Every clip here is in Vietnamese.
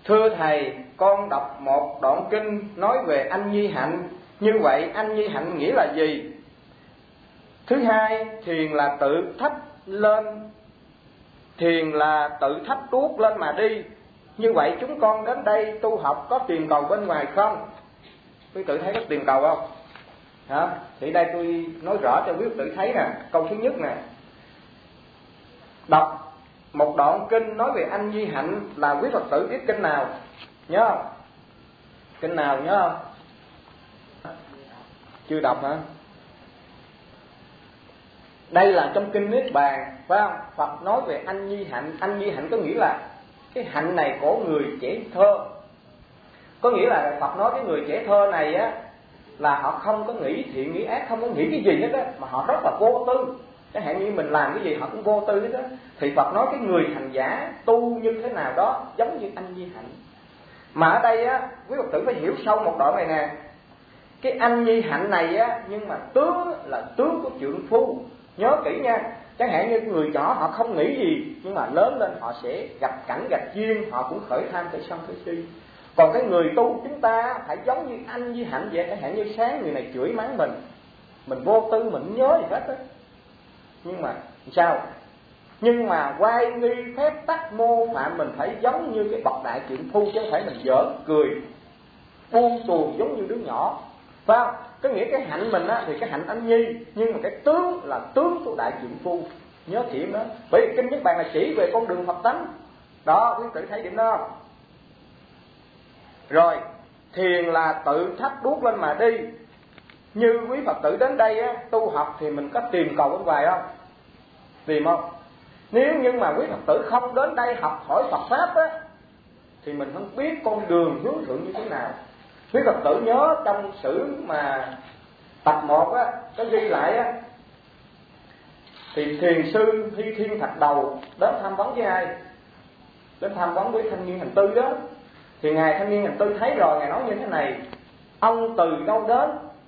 Thưa Thầy, con đọc một đoạn kinh nói về anh Nhi Hạnh. Như vậy anh Nhi Hạnh nghĩa là gì? Thứ hai, thiền là tự thắp lên, thiền là tự thắp đuốc lên mà đi. Như vậy chúng con đến đây tu học có tìm cầu bên ngoài không? Quý tự thấy có tìm cầu không? Hả? Thì đây tôi nói rõ cho quý tự thấy nè. Câu thứ nhất nè, đọc một đoạn kinh nói về anh Nhi Hạnh là quý Phật tử biết kinh nào? Nhớ không? Kinh nào nhớ không? Chưa đọc hả? Đây là trong kinh Niết Bàn, phải không? Phật nói về anh Nhi Hạnh. Anh Nhi Hạnh có nghĩa là cái hạnh này của người trẻ thơ. Có nghĩa là Phật nói cái người trẻ thơ này á, là họ không có nghĩ thiện nghĩ ác, không có nghĩ cái gì hết á, mà họ rất là vô tư. Chẳng hạn như mình làm cái gì họ cũng vô tư hết á. Thì Phật nói cái người hành giả tu như thế nào đó giống như anh Nhi Hạnh. Mà ở đây á, quý Phật tử phải hiểu sâu một đoạn này nè. Cái anh Nhi Hạnh này á, nhưng mà tướng là tướng của trượng phu. Nhớ kỹ nha. Chẳng hạn như người nhỏ họ không nghĩ gì, nhưng mà lớn lên họ sẽ gặp cảnh gặp duyên, họ cũng khởi tham khởi sân khởi si. Còn cái người tu chúng ta phải giống như anh Nhi Hạnh vậy. Chẳng hạn như sáng người này chửi mắng mình vô tư, mình không nhớ gì hết á. Nhưng mà sao? Nhưng mà quay nghi phép tắc mô phạm mình phải giống như cái bậc đại trượng phu, chứ không phải mình giỡn cười buông tuồng giống như đứa nhỏ, phải không? Có nghĩa cái hạnh mình á thì cái hạnh anh Nhi, nhưng mà cái tướng là tướng của đại trượng phu. Nhớ điểm đó. Bởi vì kinh Niết Bàn là chỉ về con đường Phật tánh. Đó, quý tự thấy điểm đó không? Rồi, thiền là tự thắp đuốc lên mà đi. Như quý Phật tử đến đây á, tu học thì mình có tìm cầu bên ngoài không? Tìm không? Nếu như mà quý Phật tử không đến đây học hỏi Phật Pháp á, thì mình không biết con đường hướng thượng như thế nào. Quý Phật tử nhớ trong sử mà tập 1 á, có ghi lại á, thì thiền sư Hy Thiên Thạch Đầu đến tham vấn với ai? Đến tham vấn với thanh niên hành tư đó. Thì ngài thanh niên hành tư thấy rồi, ngài nói như thế này: ông từ đâu đến?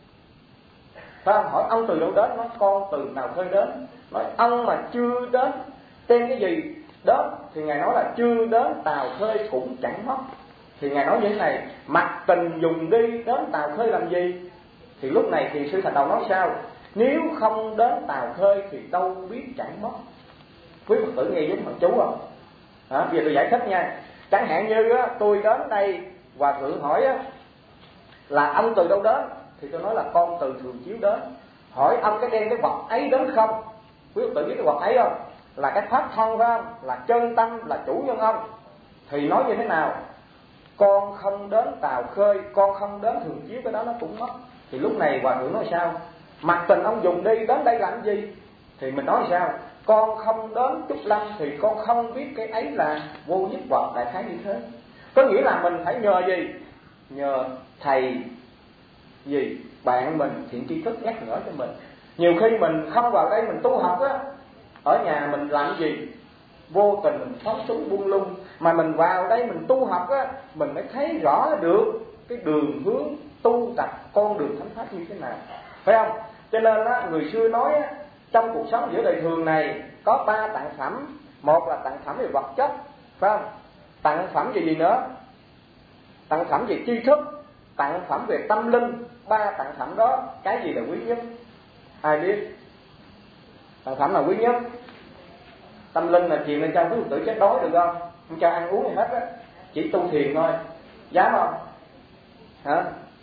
Phải không? Hỏi ông từ đâu đến? Nói con từ Nào Khơi đến. Nói ông mà chưa đến tên cái gì đến? Thì ngài nói là chưa đến Tàu Khơi cũng chẳng mất. Thì ngài nói như thế này: mặc tình dùng đi, đến Tàu Khơi làm gì? Thì lúc này thiền sư Thạch Đầu nói sao? Nếu không đến Tàu Khơi thì đâu biết chẳng mất. Quý Phật tử nghe giống thằng chú không? Bây giờ tôi giải thích nha. Chẳng hạn như á, tôi đến đây Hòa Thượng hỏi á, là ông từ đâu đến? Thì tôi nói là con từ Thường Chiếu đến. Hỏi ông cái đem cái vật ấy đến không? Quý Phật tử biết cái vật ấy không? Là cái pháp thân phải không? Là chân tâm, là chủ nhân ông. Thì nói như thế nào? Con không đến Tàu Khơi, con không đến Thường Chiếu, cái đó nó cũng mất. Thì lúc này Hòa Thượng nói sao? Mặc tình ông dùng đi, đến đây làm gì? Thì mình nói sao? Con không đến Trúc Lâm thì con không biết cái ấy là vô nhất vật, đại khái như thế. Có nghĩa là mình phải nhờ gì? Nhờ thầy gì? Bạn mình thiện tri thức nhắc nhở cho mình. Nhiều khi mình không vào đây mình tu học á, ở nhà mình làm gì? Vô tình mình phóng túng buông lung. Mà mình vào đây mình tu học á, mình mới thấy rõ được cái đường hướng tu tập, con đường thánh pháp như thế nào, phải không? Cho nên á, người xưa nói á, trong cuộc sống giữa đời thường này có 3 tặng phẩm. Một là tặng phẩm về vật chất, phải không? Tặng phẩm về gì nữa? Tặng phẩm về tri thức, tặng phẩm về tâm linh. 3 tặng phẩm đó, cái gì là quý nhất? Ai biết? Tặng phẩm là quý nhất. Tâm linh là truyền lên cho quý Phật tử chết đói được không? Không cho ăn uống gì hết á, chỉ tu thiền thôi. Dám không? Hả?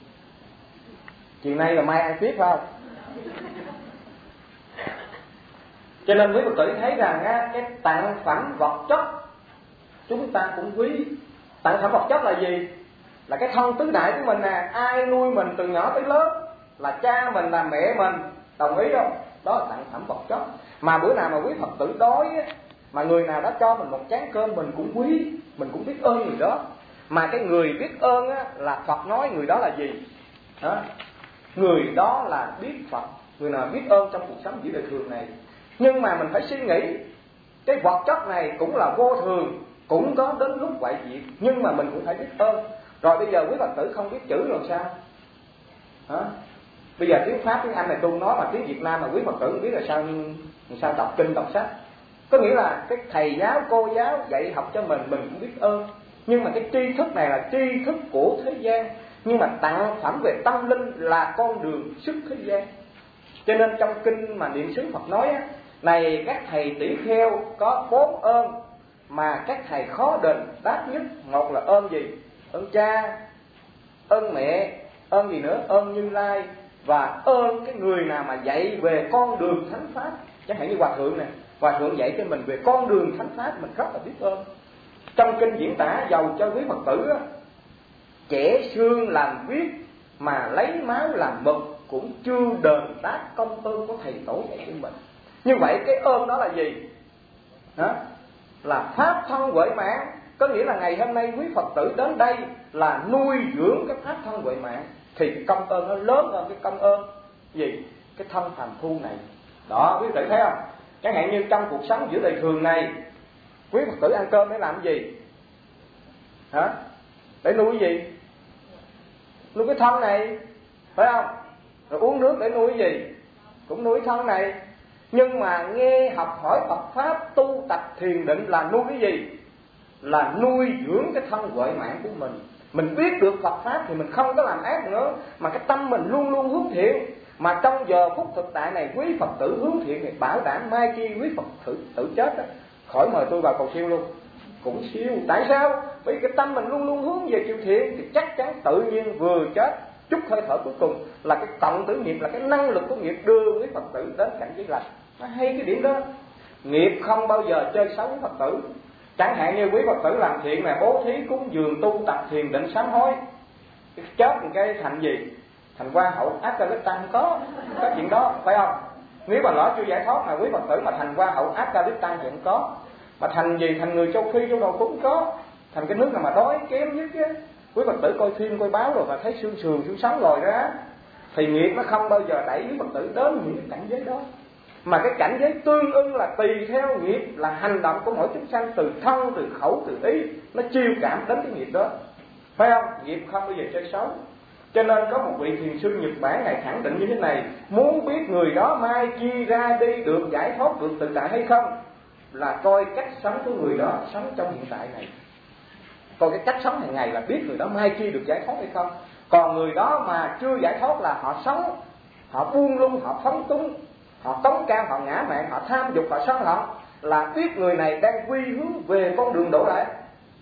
Chiều nay là mai ăn tiếp phải không? Cho nên quý Phật tử thấy rằng á, cái tặng phẩm vật chất chúng ta cũng quý. Tặng phẩm vật chất là gì? Là cái thân tứ đại của mình nè. Ai nuôi mình từ nhỏ tới lớn? Là cha mình, là mẹ mình. Đồng ý không? Đó là tặng phẩm vật chất. Mà bữa nào mà quý Phật tử đói á, mà người nào đó cho mình một chén cơm, mình cũng quý, mình cũng biết ơn người đó. Mà cái người biết ơn á, là Phật nói người đó là gì? Hả? Người đó là biết Phật. Người nào biết ơn trong cuộc sống giữa đời thường này. Nhưng mà mình phải suy nghĩ, cái vật chất này cũng là vô thường, cũng có đến lúc hoại diệt, nhưng mà mình cũng phải biết ơn. Rồi bây giờ quý Phật tử không biết chữ rồi sao? Hả? Bây giờ tiếng Pháp, tiếng Anh này tôi nói, mà tiếng Việt Nam mà quý Phật tử không biết là sao đọc kinh đọc sách. Có nghĩa là cái thầy giáo, cô giáo dạy học cho mình cũng biết ơn. Nhưng mà cái tri thức này là tri thức của thế gian, nhưng mà tặng phẩm về tâm linh là con đường xuất thế gian. Cho nên trong kinh mà Niệm xứ Phật nói á, này các thầy tỷ kheo có 4 ơn mà các thầy khó đền đáp nhất. Một là ơn gì? Ơn cha, ơn mẹ, ơn gì nữa? Ơn Như Lai, và ơn cái người nào mà dạy về con đường thánh pháp. Chẳng hạn như Hòa Thượng nè, Hòa Thượng dạy cho mình về con đường thánh pháp, mình rất là biết ơn. Trong kinh diễn tả dầu cho quý Phật tử á, trẻ xương làm viết mà lấy máu làm mực cũng chưa đền đáp công ơn của thầy tổ dạy cho mình. Như vậy cái ơn đó là gì? Đó là pháp thân huệ mạng. Có nghĩa là ngày hôm nay quý Phật tử đến đây là nuôi dưỡng cái pháp thân huệ mạng, thì công ơn nó lớn hơn cái công ơn gì? Cái thân phàm phu này. Đó, quý vị thấy không? Chẳng hạn như trong cuộc sống giữa đời thường này, quý Phật tử ăn cơm để làm cái gì? Hả? Để nuôi cái gì? Nuôi cái thân này, phải không? Rồi uống nước để nuôi cái gì? Cũng nuôi thân này. Nhưng mà nghe học hỏi Phật Pháp, tu tập thiền định là nuôi cái gì? Là nuôi dưỡng cái thân huệ mạng của mình. Mình biết được Phật Pháp thì mình không có làm ác nữa, mà cái tâm mình luôn luôn hướng thiện. Mà trong giờ phút thực tại này, quý Phật tử hướng thiện thì bảo đảm mai kia quý Phật tử chết đó, khỏi mời tôi vào cầu siêu luôn, cũng siêu. Tại sao? Bởi vì cái tâm mình luôn luôn hướng về chịu thiện, thì chắc chắn tự nhiên vừa chết, chút hơi thở cuối cùng là cái cộng tử nghiệp, là cái năng lực của nghiệp đưa quý Phật tử đến cảnh giới lành. Nó hay cái điểm đó. Nghiệp không bao giờ chơi xấu với Phật tử. Chẳng hạn như quý Phật tử làm thiện là bố thí, cúng dường, tu tập thiền định, sám hối, chết một cái thành gì? Thành hoa hậu ác ca lít tăng. Có chuyện đó, phải không? Nếu mà lỡ chưa giải thoát mà quý Phật tử mà thành hoa hậu ác ca lít tăng thì không có. Mà thành gì? Thành người châu Phi châu đầu cũng có. Thành cái nước nào mà đói kém nhất á, quý Phật tử coi phim coi báo rồi mà thấy xương sườn xương sống lòi ra, thì nghiệp nó không bao giờ đẩy quý Phật tử đến những cái cảnh giới đó. Mà cái cảnh giới tương ưng là tùy theo nghiệp, là hành động của mỗi chúng sanh, từ thân, từ khẩu, từ ý, nó chiêu cảm đến cái nghiệp đó, phải không? Nghiệp không bao giờ chơi xấu. Cho nên có một vị thiền sư Nhật Bản ngài khẳng định như thế này: muốn biết người đó mai kia ra đi được giải thoát, được tự tại hay không, là coi cách sống của người đó sống trong hiện tại này. Coi cái cách sống hàng ngày là biết người đó mai kia được giải thoát hay không. Còn người đó mà chưa giải thoát là họ sống, họ buông lung, họ phóng túng, họ cống cao, họ ngã mạn, họ tham dục, họ sân hận, là biết người này đang quy hướng về con đường đổ lại.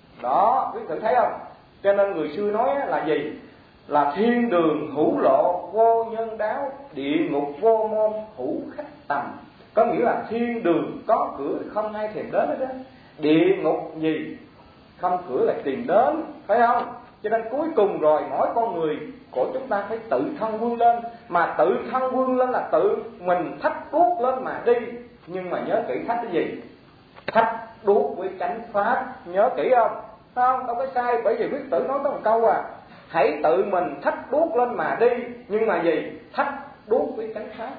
Đó, quý thử thấy không? Cho nên người xưa nói là gì? Là thiên đường hữu lộ vô nhân đáo, địa ngục vô môn hữu khách tầm. Có nghĩa là thiên đường có cửa không ai thèm đến đó. Địa ngục gì? Không cửa lại tìm đến, phải không? Cho nên cuối cùng rồi mỗi con người của chúng ta phải tự thân vươn lên. Mà tự thân vươn lên là tự mình thách đuốc lên mà đi. Nhưng mà nhớ kỹ thách cái gì? Thách đuốc với chánh pháp. Nhớ kỹ không? Không, đâu có sai. Bởi vì Quyết Tử nói có một câu à: hãy tự mình thách đuốc lên mà đi. Nhưng mà gì? Thách đuốc với chánh pháp.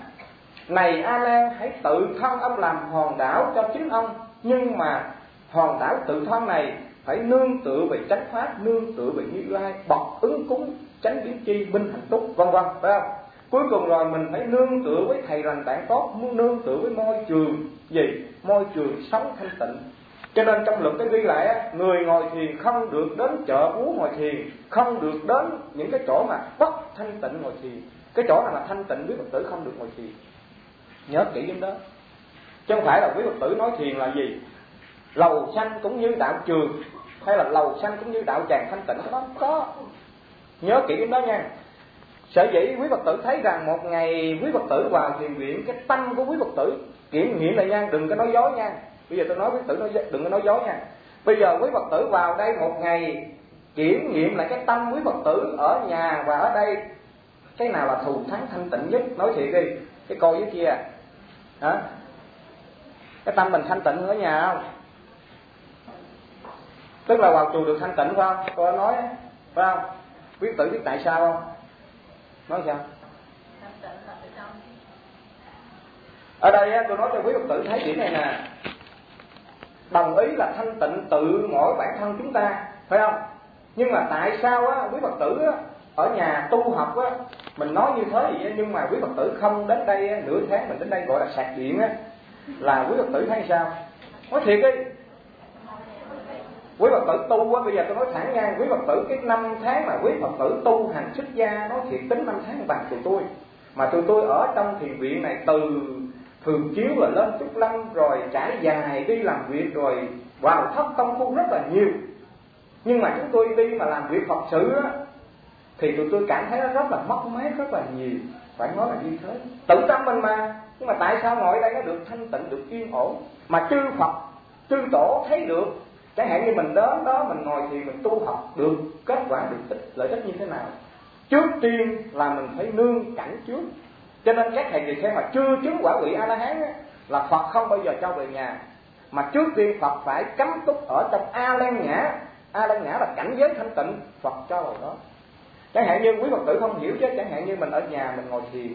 Này A Nan, hãy tự thân ông làm hòn đảo cho chính ông. Nhưng mà hòn đảo tự thân này phải nương tựa về chánh pháp, nương tựa về Như Lai, bậc ứng cúng, chánh biến chi, minh hạnh túc, vân vân, phải không? Cuối cùng rồi mình phải nương tựa với thầy lành tạng tốt, nương tựa với môi trường gì? Môi trường sống thanh tịnh. Cho nên trong luật cái ghi lại, người ngồi thiền không được đến chợ búa ngồi thiền, không được đến những cái chỗ mà bất thanh tịnh ngồi thiền. Cái chỗ nào mà thanh tịnh quý Phật tử không được ngồi thiền. Nhớ kỹ điểm đó. Chứ không phải là quý Phật tử nói thiền là gì? Lầu xanh cũng như đạo trường, hay là lầu xanh cũng như đạo tràng thanh tịnh, cái đó không có. Nhớ kỹ điểm đó nha. Sở dĩ quý Phật tử thấy rằng một ngày quý Phật tử vào thiền viện, cái tâm của quý Phật tử kiểm nghiệm lại nha, đừng có nói dối nha. Bây giờ tôi nói quý Phật tử đừng có nói dối nha. Bây giờ quý Phật tử vào đây một ngày kiểm nghiệm lại cái tâm quý Phật tử ở nhà và ở đây, cái nào là thù thắng thanh tịnh nhất? Nói thiệt đi, cái cô dưới kia hả? Cái tâm mình thanh tịnh ở nhà không? Tức là vào chùa được thanh tịnh phải không? Tôi nói phải không? Quý Phật tử biết tại sao không? Nói sao? Ở đây tôi nói cho quý Phật tử thấy điểm này nè. Đồng ý là thanh tịnh tự mỗi bản thân chúng ta, phải không? Nhưng mà tại sao quý Phật tử ở nhà tu học mình nói như thế vậy, nhưng mà quý Phật tử không đến đây nửa tháng, mình đến đây gọi là sạc điện là quý Phật tử thấy sao? Nói thiệt đi, Quý Phật tử tu á, bây giờ tôi nói thẳng nha, quý Phật tử cái 5 tháng mà quý Phật tử tu hành xuất gia, nói thiệt tính 5 tháng bằng tụi tôi. Mà tụi tôi ở trong thiền viện này từ thường chiếu rồi lên Trúc Lâm, rồi trải dài đi làm việc, rồi vào thấp công phu rất là nhiều. Nhưng mà chúng tôi đi mà làm việc Phật sự á, thì tụi tôi cảm thấy nó rất là mất mát rất là nhiều. Phải nói là như thế, tự tâm mình mà. Nhưng mà tại sao ngồi đây nó được thanh tịnh, được yên ổn, mà chư Phật chư tổ thấy được? Chẳng hạn như mình đến đó mình ngồi thì mình tu học được kết quả, được lợi ích như thế nào? Trước tiên là mình phải nương cảnh trước. Cho nên các thầy tỳ kheo mà chưa chứng quả vị A La Hán là Phật không bao giờ cho về nhà, mà trước tiên Phật phải cấm túc ở trong A Lan Nhã. A Lan Nhã là cảnh giới thanh tịnh, Phật cho vào đó. Chẳng hạn như quý Phật tử không hiểu chứ, chẳng hạn như mình ở nhà mình ngồi thiền,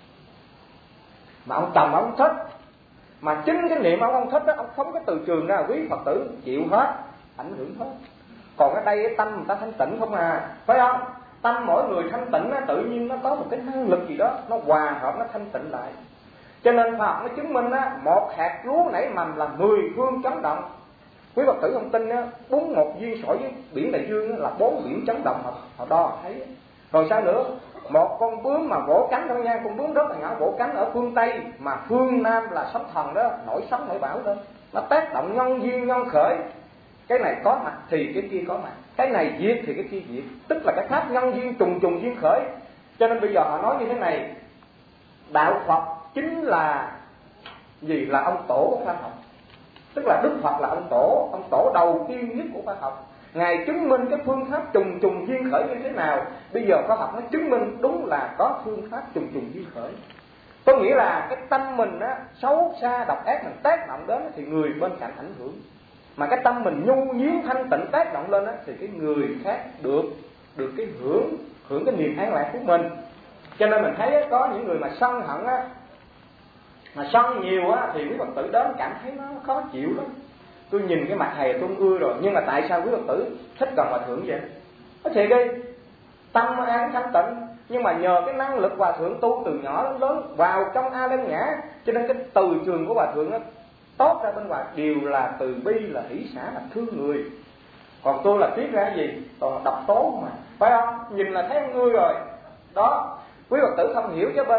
mà ông chồng ông thích, mà chính cái niệm ông không thích đó, ông phóng cái từ trường ra, quý Phật tử chịu hết, ảnh hưởng hết. Còn ở đây tâm người ta thanh tịnh không à, phải không? Tâm mỗi người thanh tịnh á, tự nhiên nó có một cái năng lực gì đó, nó hòa hợp, nó thanh tịnh lại. Cho nên khoa học nó chứng minh á, một hạt lúa nảy mầm là 10 phương chấn động. Quý Phật tử không tin á, 41 viên sỏi với biển đại dương á, là 4 biển chấn động, họ đo họ thấy. Rồi sao nữa? Một con bướm mà vỗ cánh thôi nha, con bướm rất là nhỏ, vỗ cánh ở phương Tây, mà phương Nam là sóng thần đó, nổi sóng nổi bão đó, nó tác động nhân duyên nhân khởi. Cái này có mặt thì cái kia có mặt, cái này diệt thì cái kia diệt, tức là cái pháp nhân duyên trùng trùng duyên khởi. Cho nên bây giờ họ nói như thế này, đạo Phật chính là gì? Là ông tổ của khoa học. Tức là Đức Phật là ông tổ đầu tiên nhất của khoa học. Ngài chứng minh cái phương pháp trùng trùng duyên khởi như thế nào. Bây giờ khoa học nó chứng minh đúng là có phương pháp trùng trùng duyên khởi. Có nghĩa là cái tâm mình á, xấu xa độc ác mình tác động đến thì người bên cạnh ảnh hưởng. Mà cái tâm mình nhu nhuyến thanh tịnh tác động lên á, thì cái người khác được cái hưởng cái niềm an lạc của mình. Cho nên mình thấy á, có những người mà sân hận á, mà sân nhiều á, thì quý Phật tử đến cảm thấy nó khó chịu lắm. Tôi nhìn cái mặt thầy tôi không ưa rồi, nhưng mà tại sao quý Phật tử thích gần Hòa Thượng vậy? Có thiệt đi, tâm an thanh tịnh, nhưng mà nhờ cái năng lực Hòa Thượng tu từ nhỏ đến lớn vào trong A Lan Nhã, cho nên cái từ trường của Hòa Thượng á, tốt ra bên ngoài đều là từ bi, là hỷ xả, là thương người. Còn tôi là tiếc ra cái gì? Toàn là độc tố mà, phải không? Nhìn là thấy ngươi rồi. Đó, quý Phật tử không hiểu chứ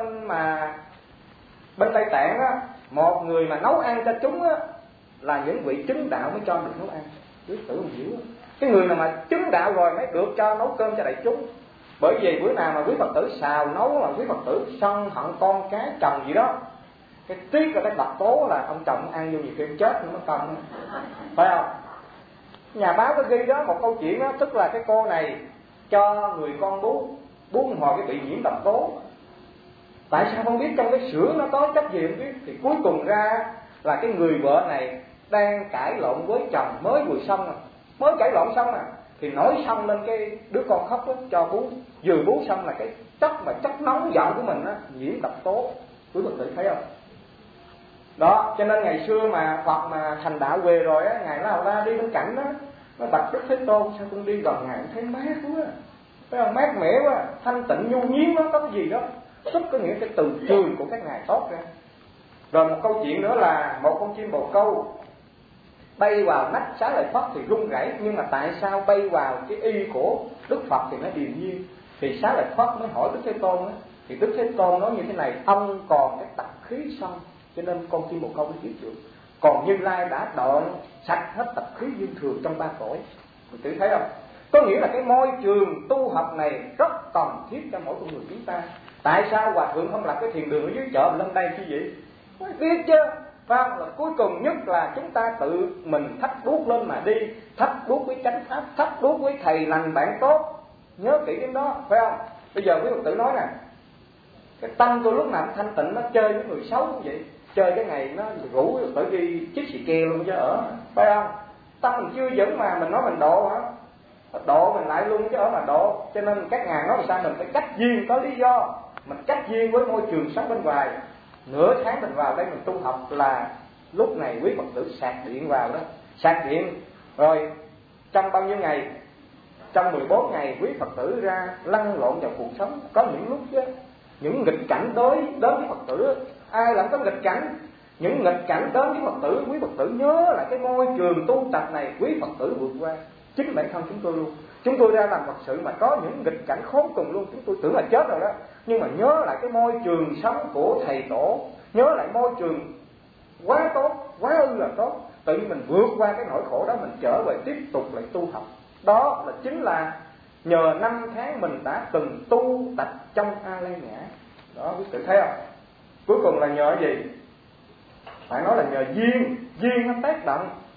bên Tây Tạng á, một người mà nấu ăn cho chúng á, là những vị chứng đạo mới cho được nấu ăn. Quý Phật tử không hiểu. Cái người nào mà chứng đạo rồi mới được cho nấu cơm cho đại chúng. Bởi vì bữa nào mà quý Phật tử xào nấu mà quý Phật tử sân hận con cái chồng gì đó, cái tiếc là cái độc tố là ông chồng ăn vô nhiều khi chết nó công, phải không? Nhà báo có ghi đó một câu chuyện đó, tức là cái cô này cho người con bú hồi cái bị nhiễm độc tố. Tại sao không biết trong cái sữa nó có chất gì không biết, thì cuối cùng ra là cái người vợ này đang cãi lộn với chồng mới vừa xong mới cãi lộn xong thì nổi xong lên cái đứa con khóc đó, cho bú, vừa bú xong là cái chất nóng giận của mình á, nhiễm độc tố. Quý Phật tử thấy không? Đó, cho nên ngày xưa mà Phật mà thành đạo về rồi á, ngài lao ra đi bên cạnh đó, nó bạch Đức Thế Tôn, sao con đi gần ngài thấy mát quá, phải không? Mát mẻ quá, thanh tịnh nhu nhuyến, nó có cái gì đó, tức có nghĩa cái từ trường của các ngài tốt ra. Rồi một câu chuyện nữa là một con chim bồ câu bay vào nách Xá Lợi Phất thì rung rẩy, nhưng mà tại sao bay vào cái y của Đức Phật thì nó điềm nhiên? Thì Xá Lợi Phất mới hỏi Đức Thế Tôn á, thì Đức Thế Tôn nói như thế này: ông còn cái tập khí sân, cho nên con chim bồ câu mới biết được. Còn Như Lai đã đoạn sạch hết tập khí dư thường trong 3 cõi. Quý vị thấy không? Có nghĩa là cái môi trường tu học này rất cần thiết cho mỗi con người chúng ta. Tại sao Hòa Thượng không lập cái thiền đường ở dưới chợ lên đây chứ vậy? Biết chứ, phải không? Là cuối cùng nhất là chúng ta tự mình thắp đuốc lên mà đi, thắp đuốc với chánh pháp, thắp đuốc với thầy lành bạn tốt. Nhớ kỹ đến đó, phải không? Bây giờ quý Phật tử nói nè, cái tâm tôi lúc nào cũng thanh tịnh, nó chơi với người xấu như vậy, chơi cái ngày nó rủ Phật tử đi chích xì ke luôn chứ ở, phải không? Tâm mình chưa vững mà mình nói mình độ hả? Độ mình lại luôn chứ ở mà độ. Cho nên các ngài nói sao mình phải cách duyên, có lý do mình cách duyên với môi trường sống bên ngoài. Nửa tháng mình vào đây mình tu học là lúc này quý Phật tử sạc điện vào đó, sạc điện rồi trong bao nhiêu ngày, trong 14 ngày quý Phật tử ra lăn lộn vào cuộc sống. Có những lúc chứ, những nghịch cảnh đến với Phật tử, ai làm có nghịch cảnh những nghịch cảnh đến với Phật tử, quý Phật tử nhớ lại cái môi trường tu tập này quý Phật tử vượt qua. Chính bản thân chúng tôi luôn, chúng tôi ra làm Phật sự mà có những nghịch cảnh khốn cùng luôn, chúng tôi tưởng là chết rồi đó, nhưng mà nhớ lại cái môi trường sống của thầy tổ, nhớ lại môi trường quá tốt, quá ư là tốt, tự nhiên mình vượt qua cái nỗi khổ đó, mình trở về tiếp tục lại tu học. Đó là chính là nhờ 5 tháng mình đã từng tu tập trong A Lay Nhã. Đó quý vị thấy không? Cuối cùng là nhờ gì? Phải nói là nhờ duyên, duyên nó tác động.